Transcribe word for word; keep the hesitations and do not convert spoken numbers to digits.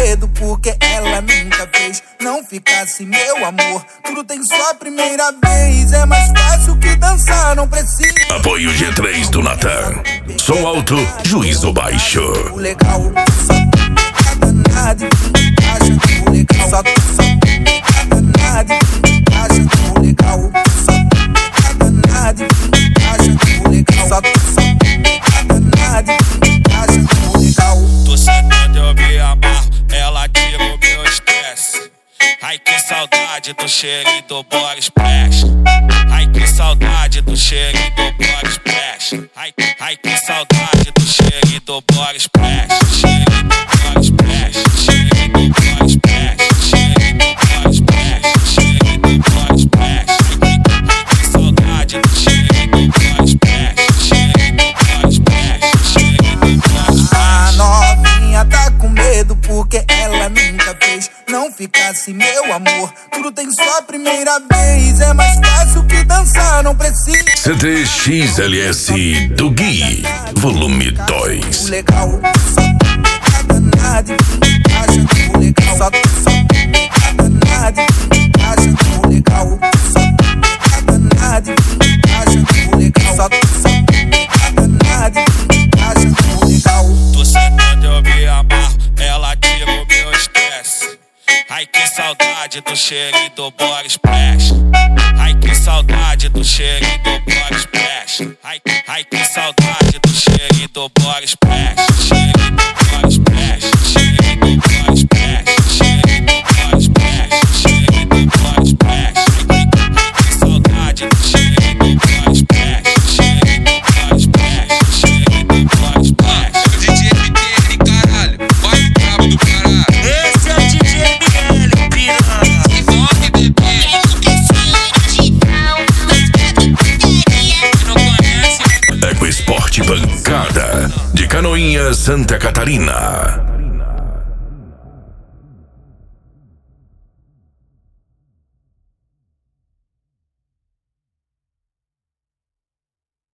medo porque ela nunca fez. Não fica assim, meu amor, tudo tem só a primeira vez. É mais fácil que dançar, não precisa. Apoio G três do Natan. Som alto, juízo baixo. O legal, só danado e acha o legal. Só, só danado e acha o legal. Só danado e acha o legal. Só, só danado e acha o legal. Tô sentando, eu me amarro, ela tira o meu estresse. Ai que saudade do cheirinho do Boris Splash. Ai que saudade do cheirinho do Boris Splash. Ai, ai que saudade do cheirinho do Boris Splash. Cheirinho do Boris Splash. Cheirinho do Boris Splash. Cheirinho do Boris Splash. Cheirinho do Boris Splash. Ai que saudade do cheirinho do Boris Splash. Cheirinho do Boris Splash. Cheirinho do Boris Splash. A novinha tá com medo porque ela nunca fez. Não fica assim, meu amor, tudo tem só a primeira vez. É mais fácil que dançar, não precisa. C D X L S do Gui, volume dois. O legal, só danado e acha o legal. Só, só danado e acha o legal. Só danado e acha o legal. Só, só danado e acha o legal. Tô sentando, eu me amarro, ela tira o meu estresse. Ai que saudade do cheirinho do Boris Splash. Ai que saudade do cheirinho do Boris Splash. Ai, ai que saudade do cheirinho do Boris Splash. Cheirinho do Boris Splash. Cheirinho do Boris Splash. Cheirinho do Boris Splash. Cheirinho do Boris Splash. Ai, ai que saudade do cheirinho do Boris Splash. Cheirinho do Boris Splash. Cheirinho do Boris Splash. É o D J M L, caralho, vai brabo do caralho. Esse é o D J M L, piranha. Envolve, bebê. Não conhece? Eco Esporte Bancada, de Canoinhas, Santa Catarina.